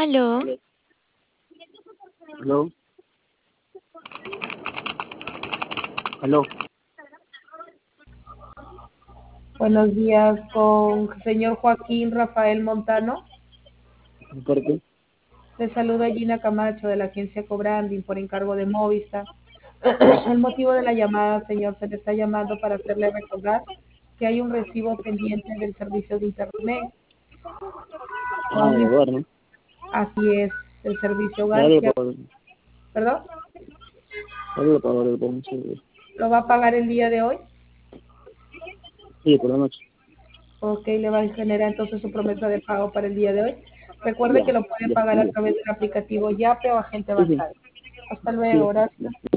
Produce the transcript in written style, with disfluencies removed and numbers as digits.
Aló, Aló, aló, Buenos días con el señor Joaquín Rafael Montano. ¿de parte? Le saluda Gina Camacho de la agencia Cobranding por encargo de Movistar. El motivo de la llamada, señor, se le está llamando para hacerle recordar que hay un recibo pendiente del servicio de Internet. Ah, de hogar, ¿no? Así es, el servicio Ya hogar. le pago, ¿Perdón? ya le pago, mucho. ¿Lo va a pagar el día de hoy? Sí, por la noche. Ok, le va a generar entonces su promesa de pago para el día de hoy. Recuerde Ya, que lo puede ya, pagar a ya. través del aplicativo Yape o agente Sí, sí, bancario. Hasta luego, sí, gracias. ya.